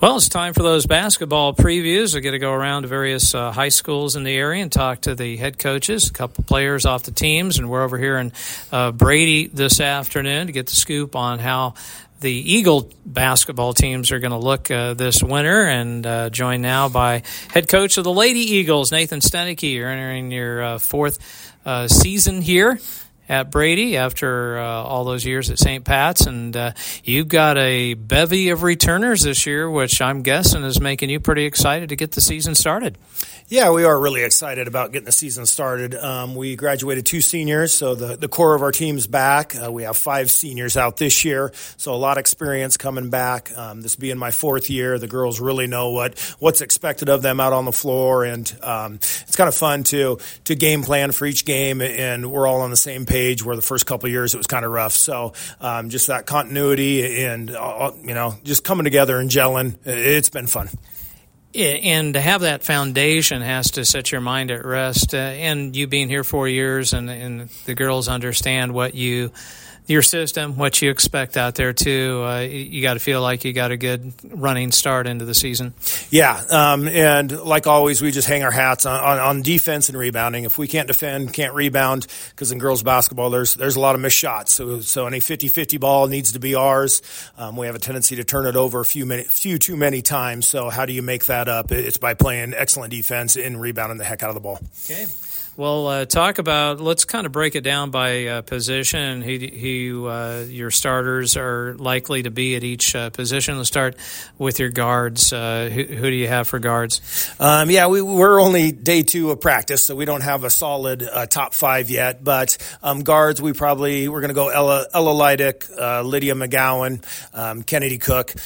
Well, it's time for those basketball previews. I get to go around to various high schools in the area and talk to the head coaches, a couple players off the teams, and we're over here in Brady this afternoon to get the scoop on how the Eagle basketball teams are going to look this winter, and joined now by head coach of the Lady Eagles, Nathan Stenicky. You're entering your fourth season here at Brady after all those years at St. Pat's, and you've got a bevy of returners this year, which I'm guessing is making you pretty excited to get the season started. Yeah, we are really excited about getting the season started. We graduated 2 seniors, so the core of our team's back. We have 5 seniors out this year, so a lot of experience coming back. This being my 4th year, the girls really know what's expected of them out on the floor, and it's kind of fun to game plan for each game, and we're all on the same page, where the first couple of years it was kind of rough. So just that continuity and, just coming together and gelling, it's been fun. And to have that foundation has to set your mind at rest. And you being here 4 years, and the girls understand your system, what you expect out there too. You got to feel like you got a good running start into the season. Yeah, and like always, we just hang our hats on defense and rebounding. If we can't defend, can't rebound, because in girls basketball, there's a lot of missed shots. So any 50-50 ball needs to be ours. We have a tendency to turn it over a few too many times. So how do you make that up? It's by playing excellent defense and rebounding the heck out of the ball. Okay. Well, let's kind of break it down by position, who your starters are likely to be at each position. Let's start with your guards. Who do you have for guards? We're only day 2 of practice, so we don't have a solid top 5 yet. But guards, we're going to go Ella Leidick, Lydia McGowan, Kennedy Cook,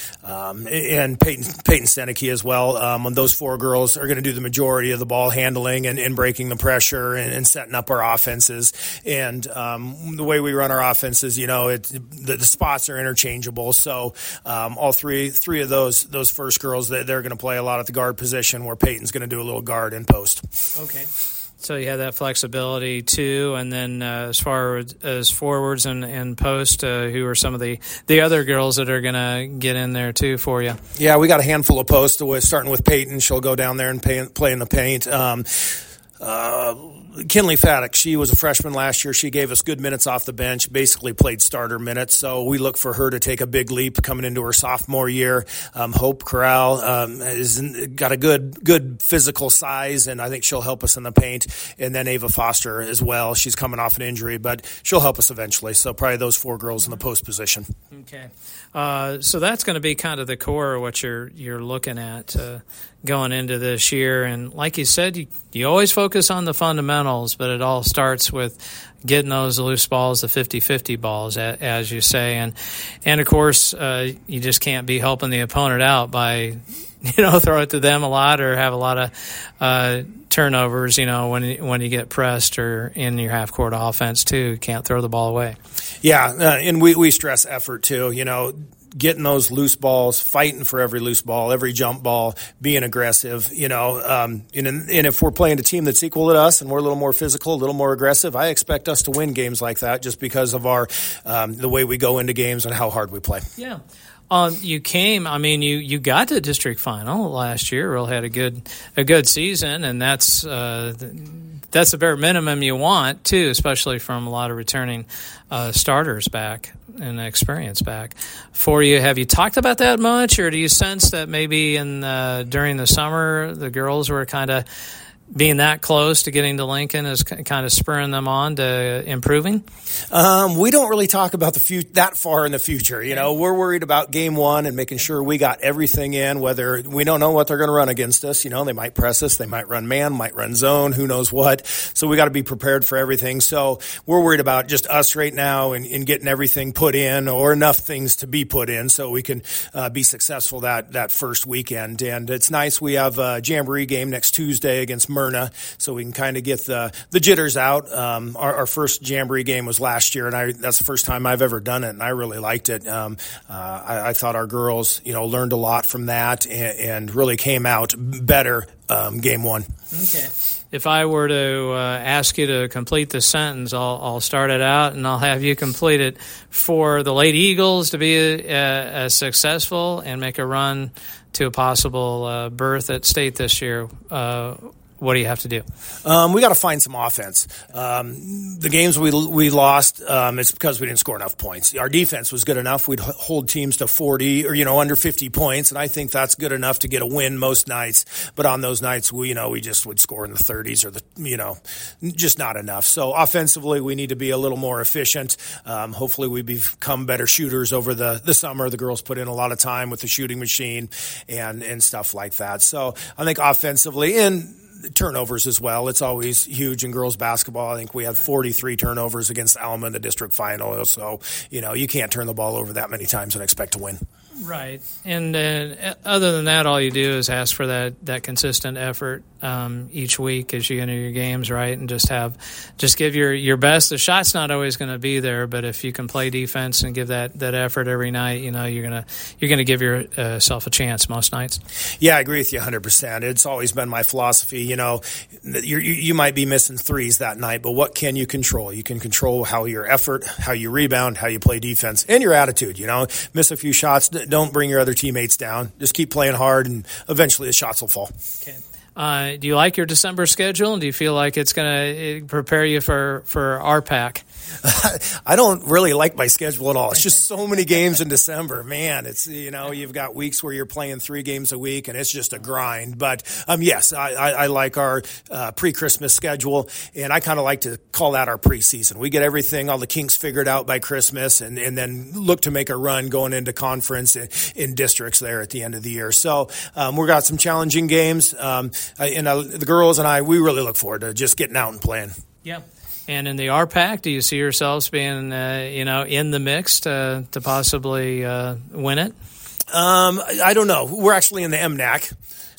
and Peyton Stenicky as well. Those 4 girls are going to do the majority of the ball handling and breaking the pressure and setting up our offenses. And the way we run our offenses, the spots are interchangeable. So all three of those first girls, they're going to play a lot at the guard position, where Peyton's going to do a little guard and post. Okay. So you have that flexibility too, and then as far as forwards and post, who are some of the other girls that are going to get in there too for you? Yeah, we got a handful of posts, starting with Peyton. She'll go down there and play in the paint. Kinley Faddock, she was a freshman last year. She gave us good minutes off the bench, basically played starter minutes. So we look for her to take a big leap coming into her sophomore year. Hope Corral has got a good physical size, and I think she'll help us in the paint. And then Ava Foster as well. She's coming off an injury, but she'll help us eventually. So probably those 4 girls in the post position. Okay. So that's going to be kind of the core of what you're looking at going into this year. And like you said, you always focus on the fundamentals, but it all starts with getting those loose balls, the 50-50 balls, as you say. And of course, you just can't be helping the opponent out by, throw it to them a lot or have a lot of turnovers, when you get pressed or in your half-court offense, too. You can't throw the ball away. Yeah, and we stress effort, too, getting those loose balls, fighting for every loose ball, every jump ball, being aggressive, and if we're playing a team that's equal to us and we're a little more physical, a little more aggressive, I expect us to win games like that just because of our the way we go into games and how hard we play. Yeah. You got to district final last year. Really had a good season, and that's the bare minimum you want too, especially from a lot of returning starters back and experience back for you. Have you talked about that much, or do you sense that maybe during the summer the girls were kind of being that close to getting to Lincoln is kind of spurring them on to improving? We don't really talk about that far in the future. We're worried about game 1 and making sure we got everything in, whether we don't know what they're going to run against us. They might press us, they might run man, might run zone, who knows what. So we got to be prepared for everything. So we're worried about just us right now and getting everything put in, or enough things to be put in so we can be successful that first weekend. And it's nice. We have a jamboree game next Tuesday against Myrna, so we can kind of get the jitters out. Our first Jamboree game was last year, and that's the first time I've ever done it, and I really liked it. I thought our girls, learned a lot from that and really came out better game one. Okay. If I were to ask you to complete the sentence, I'll start it out and I'll have you complete it. For the Lady Eagles to be a successful and make a run to a possible berth at state this year, what do you have to do? We got to find some offense. The games we lost, it's because we didn't score enough points. Our defense was good enough. We'd hold teams to 40 or, under 50 points, and I think that's good enough to get a win most nights. But on those nights, we just would score in the 30s or just not enough. So offensively, we need to be a little more efficient. Hopefully we become better shooters over the summer. The girls put in a lot of time with the shooting machine and stuff like that. So I think offensively, and turnovers as well. It's always huge in girls basketball. I think we had 43 turnovers against Alma in the district final. So, you can't turn the ball over that many times and expect to win. Right. And other than that, all you do is ask for that consistent effort each week as you enter your games, right? And just give your best. The shot's not always going to be there, but if you can play defense and give that effort every night, you're gonna give yourself a chance most nights. Yeah, I agree with you 100%. It's always been my philosophy. You might be missing threes that night, but what can you control? You can control how your effort, how you rebound, how you play defense, and your attitude. Miss a few shots. Don't bring your other teammates down. Just keep playing hard, and eventually the shots will fall. Okay. Do you like your December schedule? Do you feel like it's going to prepare you for RPAC? I don't really like my schedule at all. It's just so many games in December. Man, it's, you've got weeks where you're playing 3 games a week, and it's just a grind. But, yes, I like our pre-Christmas schedule, and I kind of like to call that our preseason. We get everything, all the kinks figured out by Christmas, and then look to make a run going into conference in districts there at the end of the year. So we've got some challenging games. The girls and I, we really look forward to just getting out and playing. Yeah. And in the RPAC, do you see yourselves being, in the mix to possibly win it? I don't know. We're actually in the MNAC.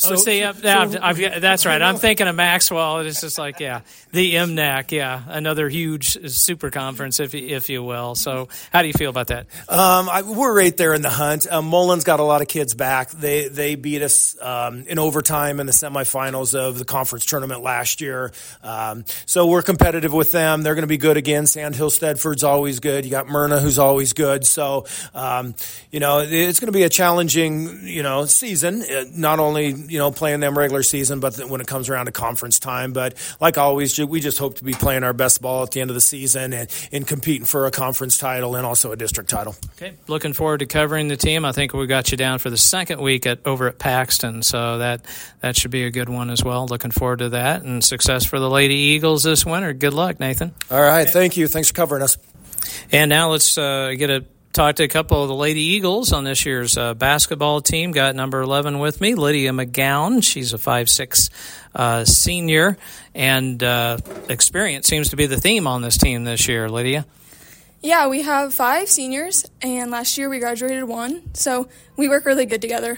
That's right. I'm thinking of Maxwell. It's just like, the MNAC, another huge super conference, if you will. So how do you feel about that? We're right there in the hunt. Mullen's got a lot of kids back. They beat us in overtime in the semifinals of the conference tournament last year. So we're competitive with them. They're going to be good again. Sandhill Stedford's always good. You got Myrna, who's always good. So, it's going to be a challenging, season. Not only playing them regular season, but when it comes around to conference time. But like always, we just hope to be playing our best ball at the end of the season and competing for a conference title and also a district title. Okay, looking forward to covering the team. I think we got you down for the second week over at Paxton, so that should be a good one as well. Looking forward to that, and success for the Lady Eagles this winter. Good luck, Nathan. All right, Thank you. Thanks for covering us. And now let's talk to a couple of the Lady Eagles on this year's basketball team. Got number 11 with me, Lydia McGowan. She's a 5'6" senior, and experience seems to be the theme on this team this year. Lydia? Yeah, we have 5 seniors, and last year we graduated 1, so we work really good together.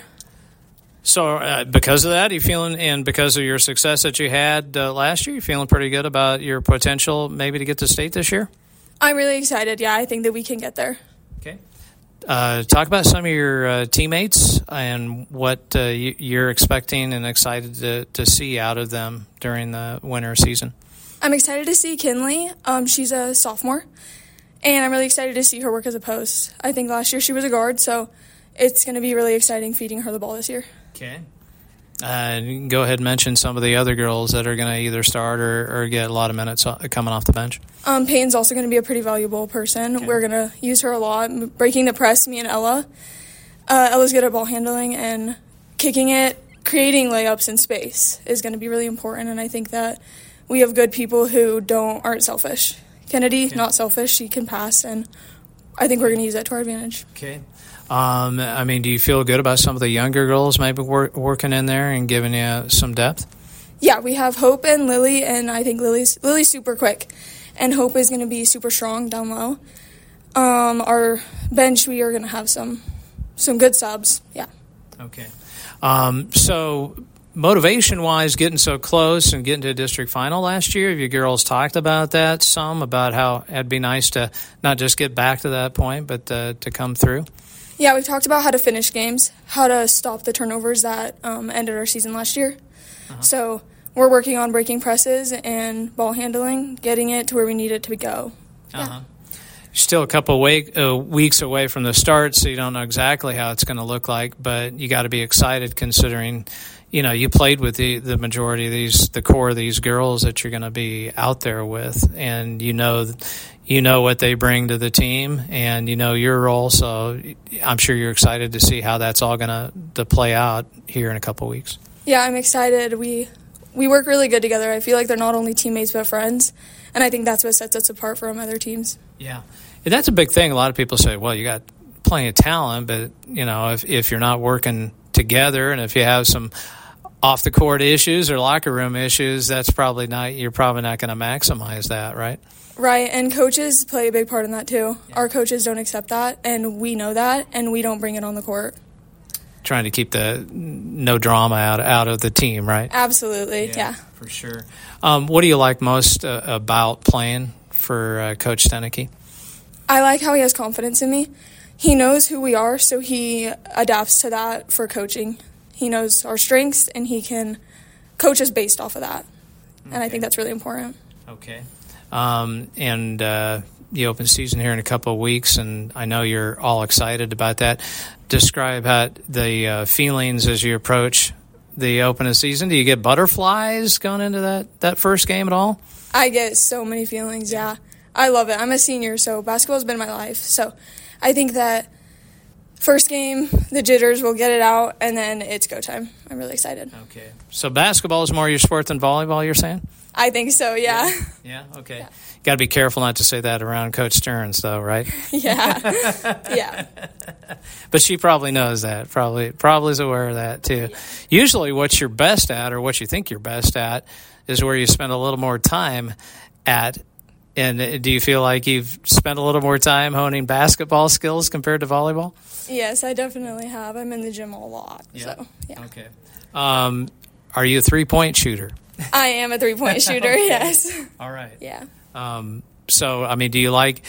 So because of that, and because of your success that you had last year, you feeling pretty good about your potential maybe to get to state this year? I'm really excited. Yeah, I think that we can get there. Okay. Talk about some of your teammates and what you're expecting and excited to see out of them during the winter season. I'm excited to see Kinley. She's a sophomore, and I'm really excited to see her work as a post. I think last year she was a guard, so it's going to be really exciting feeding her the ball this year. Okay. You can go ahead and mention some of the other girls that are going to either start or get a lot of minutes coming off the bench. Peyton's also going to be a pretty valuable person. Okay. We're going to use her a lot. Breaking the press, me and Ella. Ella's good at ball handling and kicking it. Creating layups in space is going to be really important, and I think that we have good people who aren't selfish. Kennedy, not selfish. She can pass, and I think we're going to use that to our advantage. Okay. Do you feel good about some of the younger girls maybe working in there and giving you some depth? Yeah, we have Hope and Lily, and I think Lily's super quick, and Hope is going to be super strong down low. Our bench, we are going to have some good subs. Yeah. Okay. So motivation-wise, getting so close and getting to a district final last year, have you girls talked about that some, about how it'd be nice to not just get back to that point, but to come through? Yeah, we've talked about how to finish games, how to stop the turnovers that ended our season last year. So we're working on breaking presses and ball handling, getting it to where we need it to go. Yeah. Still a couple weeks away from the start, so you don't know exactly how it's going to look like, but you got to be excited considering, you played with the majority of the core of these girls that you're going to be out there with, and you know what they bring to the team, and you know your role, so I'm sure you're excited to see how that's all going to play out here in a couple weeks. Yeah, I'm excited. We work really good together. I feel like they're not only teammates but friends, and I think that's what sets us apart from other teams. Yeah, and that's a big thing. A lot of people say, well, you got plenty of talent, but if you're not working together, and if you have some off the court issues or locker room issues, you're probably not going to maximize that, right? Right, and coaches play a big part in that too. Yeah. Our coaches don't accept that, and we know that, and we don't bring it on the court. Trying to keep the no drama out of the team, right? Absolutely, yeah. For sure. What do you like most about playing for Coach Stenicky? I like how he has confidence in me. He knows who we are, so he adapts to that for coaching. He knows our strengths, and he can coach us based off of that. And I think that's really important. Okay. And the open season here in a couple of weeks, and I know you're all excited about that. Describe how the feelings as you approach the opening season. Do you get butterflies going into that first game at all? I get so many feelings, yeah. I love it. I'm a senior, so basketball's been my life. So I think that first game, the jitters, will get it out, and then it's go time. I'm really excited. Okay. So basketball is more your sport than volleyball, you're saying? I think so, yeah. Yeah, okay. Yeah. Got to be careful not to say that around Coach Stearns, though, right? Yeah. Yeah. But she probably knows that, probably is aware of that, too. Yeah. Usually what you're best at, or what you think you're best at, is where you spend a little more time at. And do you feel like you've spent a little more time honing basketball skills compared to volleyball? Yes, I definitely have. I'm in the gym a lot. Yeah. So, yeah. Okay. Are you a three-point shooter? I am a three-point shooter, okay. Yes. All right. Yeah. So, I mean, do you like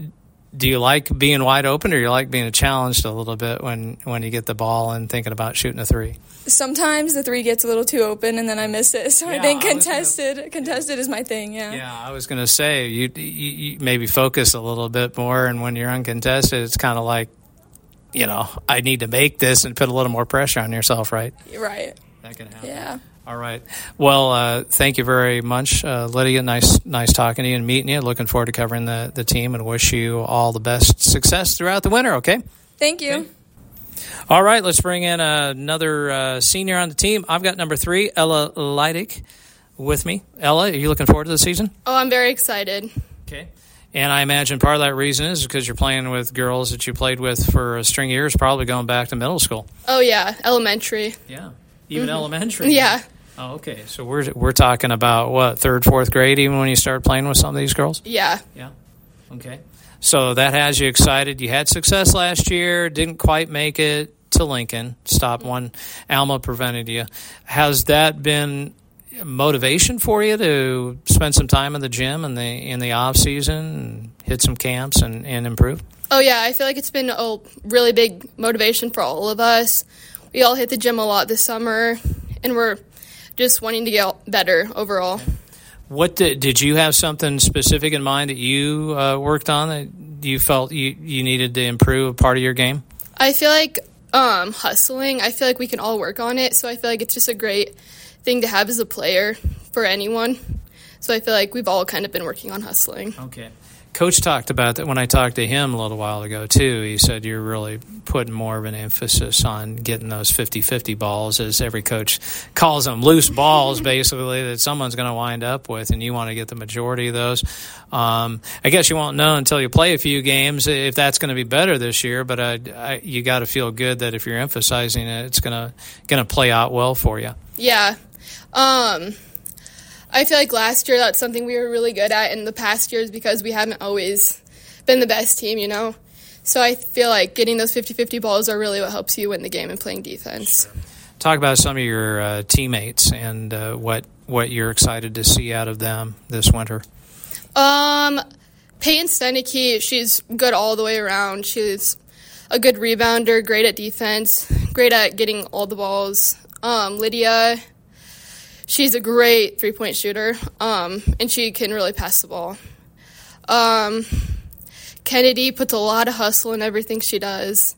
being wide open, or you like being challenged a little bit when you get the ball and thinking about shooting a three? Sometimes the three gets a little too open and then I miss it. So yeah, I think contested is my thing, yeah. Yeah, I was going to say, you maybe focus a little bit more, and when you're uncontested, it's kind of like, I need to make this and put a little more pressure on yourself, right? Right. That can happen. Yeah. All right. Well, thank you very much, Lydia. Nice talking to you and meeting you. Looking forward to covering the team, and wish you all the best success throughout the winter, okay? Thank you. Okay. All right, let's bring in another senior on the team. I've got number 3, Ella Leidig, with me. Ella, are you looking forward to the season? Oh, I'm very excited. Okay. And I imagine part of that reason is because you're playing with girls that you played with for a string of years, probably going back to middle school. Oh, yeah, elementary. Yeah, even elementary? Yeah. Oh, okay. So we're talking about, what, 3rd, 4th grade, even when you start playing with some of these girls? Yeah. Yeah. Okay. So that has you excited. You had success last year, didn't quite make it to Lincoln. Stop one. Alma prevented you. Has that been motivation for you to spend some time in the gym in the off season and hit some camps and improve? Oh, yeah. I feel like it's been a really big motivation for all of us. We all hit the gym a lot this summer, and we're just wanting to get better overall. Okay. What did you have something specific in mind that you worked on that you felt you needed to improve a part of your game? I feel like hustling. I feel like we can all work on it, so I feel like it's just a great thing to have as a player for anyone. So I feel like we've all kind of been working on hustling. Okay. Coach talked about that when I talked to him a little while ago, too. He said you're really putting more of an emphasis on getting those 50-50 balls, as every coach calls them, loose balls, basically, that someone's going to wind up with, and you want to get the majority of those. I guess you won't know until you play a few games if that's going to be better this year, but you got to feel good that if you're emphasizing it, it's going to play out well for you. Yeah. I feel like last year that's something we were really good at in the past years because we haven't always been the best team, So I feel like getting those 50-50 balls are really what helps you win the game and playing defense. Sure. Talk about some of your teammates and what you're excited to see out of them this winter. Peyton Stenicky, she's good all the way around. She's a good rebounder, great at defense, great at getting all the balls. Lydia, she's a great three-point shooter, and she can really pass the ball. Kennedy puts a lot of hustle in everything she does.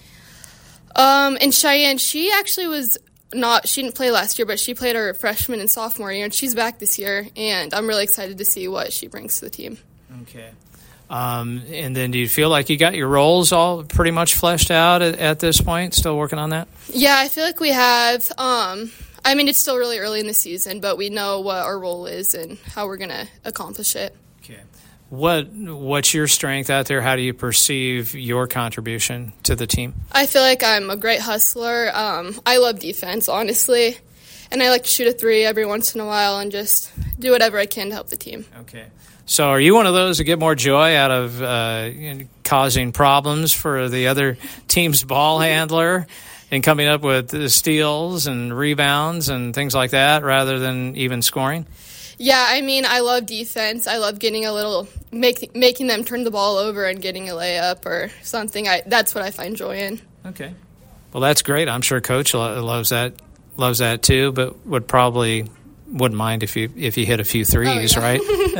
And Cheyenne, she actually she didn't play last year, but she played her freshman and sophomore year, and she's back this year, and I'm really excited to see what she brings to the team. Okay. And then do you feel like you got your roles all pretty much fleshed out at this point? Still working on that? Yeah, I feel like we have. It's still really early in the season, but we know what our role is and how we're going to accomplish it. Okay. What's your strength out there? How do you perceive your contribution to the team? I feel like I'm a great hustler. I love defense, honestly, and I like to shoot a three every once in a while and just do whatever I can to help the team. Okay. So are you one of those that get more joy out of causing problems for the other team's ball handler and coming up with steals and rebounds and things like that rather than even scoring? Yeah, I love defense. I love getting making them turn the ball over and getting a layup or something. That's what I find joy in. Okay. Well, that's great. I'm sure Coach loves that too, but wouldn't mind if you hit a few threes, right?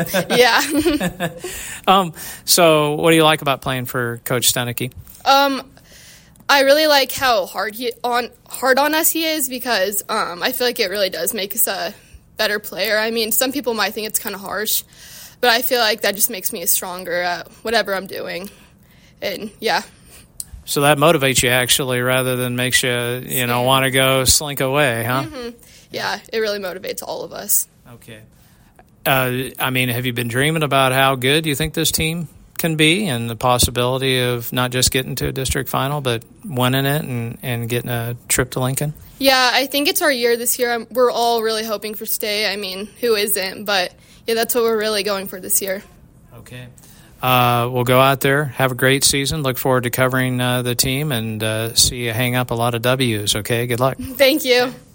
Yeah. So what do you like about playing for Coach Stenicky? I really like how hard on us he is because I feel like it really does make us a better player. Some people might think it's kind of harsh, but I feel like that just makes me stronger at whatever I'm doing. And yeah. So that motivates you actually rather than makes you want to go slink away, huh? Mm-hmm. Yeah, it really motivates all of us. Okay. Have you been dreaming about how good you think this team can be and the possibility of not just getting to a district final, but winning it and getting a trip to Lincoln? Yeah, I think it's our year this year. We're all really hoping for state. Who isn't? But, yeah, that's what we're really going for this year. Okay. We'll go out there, have a great season. Look forward to covering the team and see you hang up a lot of W's, okay? Good luck. Thank you.